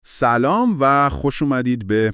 سلام و خوش اومدید به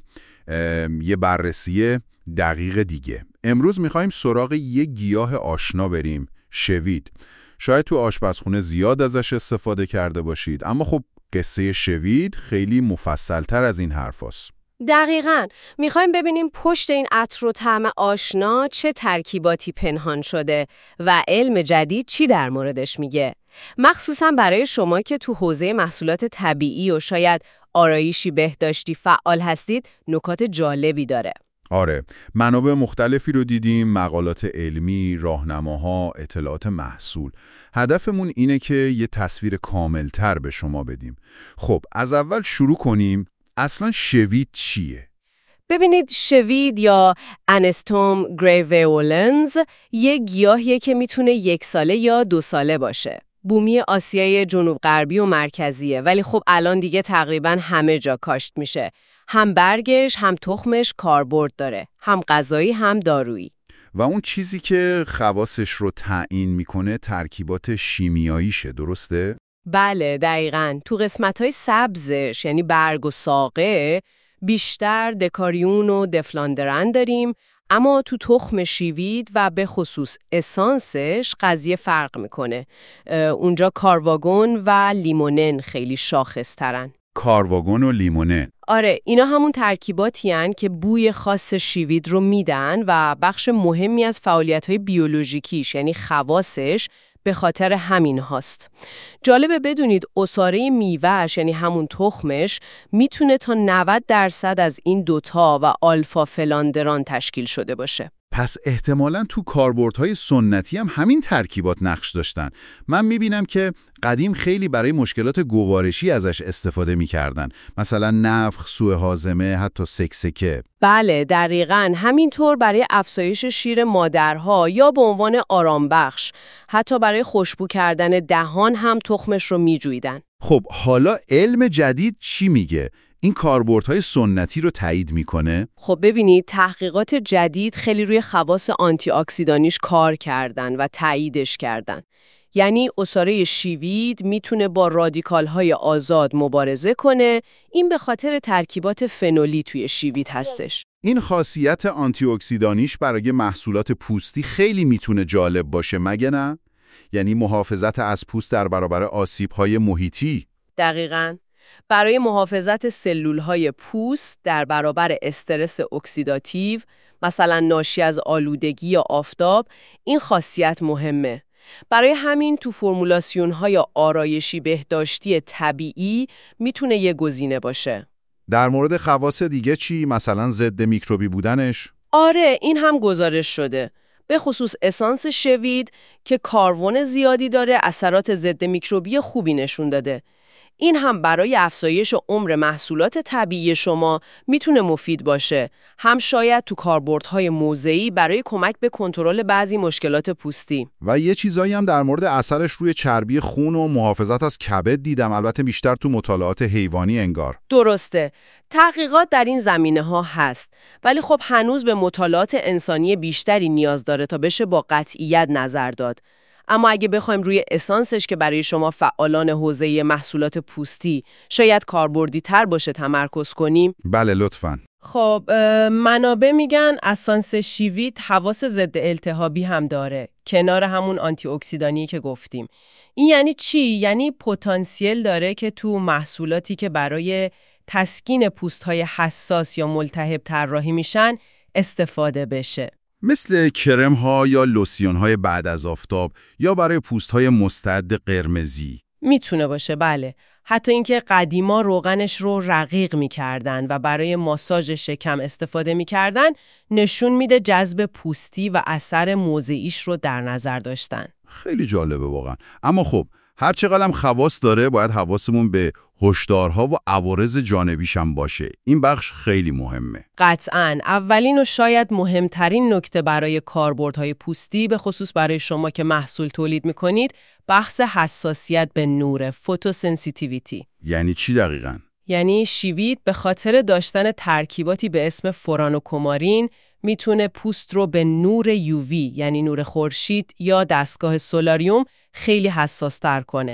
یه بررسی دقیق دیگه. امروز میخوایم سراغ یه گیاه آشنا بریم، شوید. شاید تو آشپزخونه زیاد ازش استفاده کرده باشید، اما خب قصه شوید خیلی مفصل‌تر از این حرفاست. دقیقاً. میخوایم ببینیم پشت این عطر و طعم آشنا چه ترکیباتی پنهان شده و علم جدید چی در موردش میگه. مخصوصاً برای شما که تو حوزه محصولات طبیعی و شاید آرایشی بهداشتی فعال هستید، نکات جالبی داره. آره، منابع مختلفی رو دیدیم، مقالات علمی، راهنماها، اطلاعات محصول. هدفمون اینه که یه تصویر کاملتر به شما بدیم. خب، از اول شروع کنیم. اصلا شوید چیه؟ ببینید، شوید یا انستوم گریویولنز یه گیاهیه که میتونه 1 ساله یا 2 ساله باشه. بومی آسیای جنوب غربی و مرکزیه، ولی خب الان دیگه تقریباً همه جا کاشت میشه. هم برگش هم تخمش کاربرد داره، هم غذایی هم دارویی. و اون چیزی که خواصش رو تعیین میکنه ترکیبات شیمیاییشه، درسته؟ بله، دقیقاً. تو قسمت‌های سبزش یعنی برگ و ساقه بیشتر دکاریون و دفلاندرن داریم، اما تو تخم شیوید و به خصوص اسانسش قضیه فرق میکنه. اونجا کارواگون و لیمونن خیلی شاخص‌ترن. کارواگون و لیمونن. آره، اینا همون ترکیباتی هن که بوی خاص شیوید رو میدن و بخش مهمی از فعالیت‌های بیولوژیکیش یعنی خواصش به خاطر همین هاست. جالبه بدونید عصاره میوه‌اش یعنی همون تخمش میتونه تا 90% از این دوتا و آلفا فلاندران تشکیل شده باشه. پس احتمالاً تو کاربردهای سنتی هم همین ترکیبات نقش داشتن. من میبینم که قدیم خیلی برای مشکلات گوارشی ازش استفاده میکردن. مثلا نفخ، سوء هاضمه، حتی سکسکه. بله، دقیقاً. همینطور برای افزایش شیر مادرها یا به عنوان آرامبخش، حتی برای خوشبو کردن دهان هم تخمش رو میجویدن. خب حالا علم جدید چی میگه؟ این کاربردهای سنتی رو تایید میکنه؟ خب ببینید، تحقیقات جدید خیلی روی خواص آنتی اکسیدانیش کار کردن و تاییدش کردن. یعنی عصاره شیوید میتونه با رادیکال‌های آزاد مبارزه کنه. این به خاطر ترکیبات فنولی توی شیوید هستش. این خاصیت آنتی اکسیدانیش برای محصولات پوستی خیلی میتونه جالب باشه، مگه نه؟ یعنی محافظت از پوست در برابر آسیب‌های محیطی. دقیقاً. برای محافظت سلول‌های پوست در برابر استرس اکسیداتیو، مثلا ناشی از آلودگی یا آفتاب، این خاصیت مهمه. برای همین تو فرمولاسیون‌های آرایشی بهداشتی طبیعی میتونه یه گزینه باشه. در مورد خواص دیگه چی؟ مثلا ضد میکروبی بودنش؟ آره، این هم گزارش شده. به خصوص اسانس شوید که کاربن زیادی داره، اثرات ضد میکروبی خوبی نشون داده. این هم برای افزایش عمر محصولات طبیعی شما میتونه مفید باشه. هم شاید تو کاربردهای موضعی برای کمک به کنترل بعضی مشکلات پوستی. و یه چیزایی هم در مورد اثرش روی چربی خون و محافظت از کبد دیدم، البته بیشتر تو مطالعات حیوانی انگار. درسته. تحقیقات در این زمینه‌ها هست، ولی خب هنوز به مطالعات انسانی بیشتری نیاز داره تا بشه با قطعیت نظر داد. اما اگه بخوایم روی اسانسش که برای شما فعالان حوزه محصولات پوستی شاید کاربردی تر باشه تمرکز کنیم. بله لطفاً. خب منابع میگن اسانس شیوید خواص ضد التهابی هم داره، کنار همون آنتی اکسیدانی که گفتیم. این یعنی چی؟ یعنی پتانسیل داره که تو محصولاتی که برای تسکین پوست‌های حساس یا ملتهب طراحی میشن استفاده بشه. مثل کرم ها یا لوسیون های بعد از آفتاب یا برای پوست های مستعد قرمزی. میتونه باشه، بله. حتی اینکه قدیما روغنش رو رقیق میکردن و برای ماساژ شکم استفاده میکردن نشون میده جذب پوستی و اثر موضعیش رو در نظر داشتن. خیلی جالبه واقعا. اما خب هر چقدر خواص داره باید حواسمون به هشدارها و عوارض جانبیش هم باشه. این بخش خیلی مهمه. قطعاً. اولین و شاید مهمترین نکته برای کاربردهای پوستی، به خصوص برای شما که محصول تولید میکنید، بحث حساسیت به نور، فوتوسنسیتیویتی. یعنی چی دقیقاً؟ یعنی شیوید به خاطر داشتن ترکیباتی به اسم فورانوکومارین میتونه پوست رو به نور یووی یعنی نور خورشید یا دستگاه سولاریوم خیلی حساس تر کنه.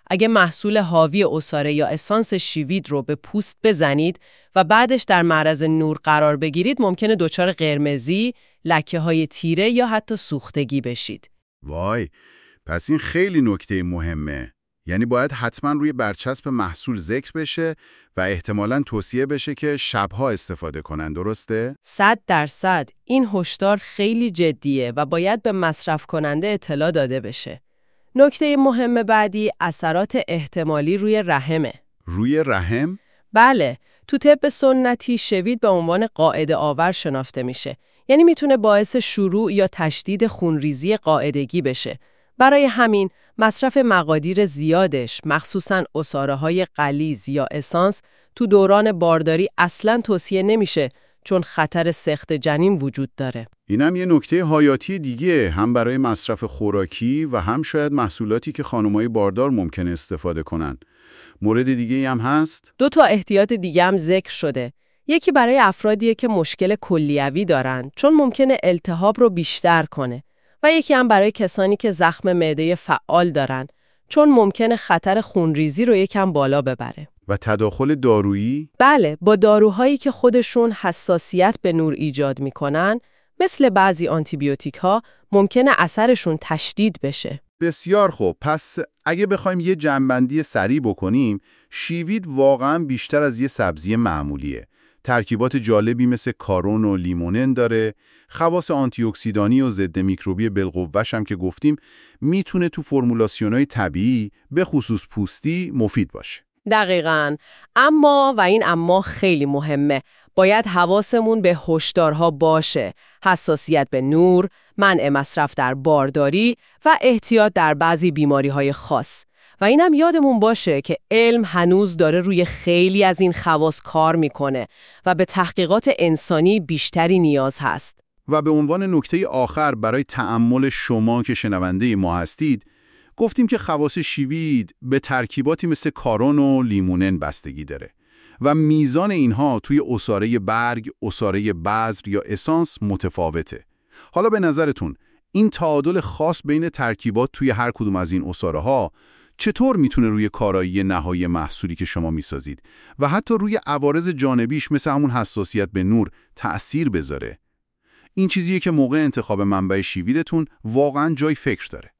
اگه محصول حاوی عصاره یا اسانس شیوید رو به پوست بزنید و بعدش در معرض نور قرار بگیرید ممکنه دچار قرمزی، لکه‌های تیره یا حتی سوختگی بشید. وای، پس این خیلی نکته مهمه. یعنی باید حتما روی برچسب محصول ذکر بشه و احتمالاً توصیه بشه که شبها استفاده کنن، درسته؟ 100% این هشدار خیلی جدیه و باید به مصرف کننده اطلاع داده بشه. نکته مهم بعدی اثرات احتمالی روی رحمه. روی رحم؟ بله، تو طب سنتی شوید به عنوان قاعده آور شناخته میشه. یعنی میتونه باعث شروع یا تشدید خونریزی قاعدگی بشه. برای همین مصرف مقادیر زیادش، مخصوصاً عصاره‌های غلیظ یا اسانس، تو دوران بارداری اصلاً توصیه نمیشه چون خطر سقط جنین وجود داره. اینم یه نکته حیاتی دیگه، هم برای مصرف خوراکی و هم شاید محصولاتی که خانم‌های باردار ممکنه استفاده کنن. مورد دیگه‌ای هم هست؟ 2 تا احتیاط دیگه هم ذکر شده. یکی برای افرادیه که مشکل کلیوی دارن چون ممکنه التهاب رو بیشتر کنه و یکی هم برای کسانی که زخم معده فعال دارن چون ممکنه خطر خونریزی رو یکم بالا ببره. و تداخل دارویی؟ بله، با داروهایی که خودشون حساسیت به نور ایجاد میکنن مثل بعضی آنتیبیوتیک ها ممکنه اثرشون تشدید بشه. بسیار خوب. پس اگه بخوایم یه جمع‌بندی سریع بکنیم، شیوید واقعاً بیشتر از یه سبزی معمولیه. ترکیبات جالبی مثل کارون و لیمونن داره، خواص آنتی اکسیدانی و ضد میکروبی بالقوه‌ش هم که گفتیم میتونه تو فرمولاسیون‌های طبیعی به خصوص پوستی مفید باشه. دقیقاً. اما و این اما خیلی مهمه، باید حواسمون به هشدارها باشه: حساسیت به نور، منع مصرف در بارداری و احتیاط در بعضی بیماری‌های خاص. و اینم یادمون باشه که علم هنوز داره روی خیلی از این خواص کار میکنه و به تحقیقات انسانی بیشتری نیاز هست. و به عنوان نکته آخر برای تأمل شما که شنونده ما هستید، گفتیم که خواص شیوید به ترکیباتی مثل کارون و لیمونن بستگی داره و میزان اینها توی عصاره برگ، عصاره بذر یا اسانس متفاوته. حالا به نظرتون این تعادل خاص بین ترکیبات توی هر کدوم از این عصاره ها چطور میتونه روی کارایی نهایی محصولی که شما میسازید و حتی روی عوارض جانبیش مثل همون حساسیت به نور تأثیر بذاره؟ این چیزیه که موقع انتخاب منبع شیویدتون واقعاً جای فکر داره.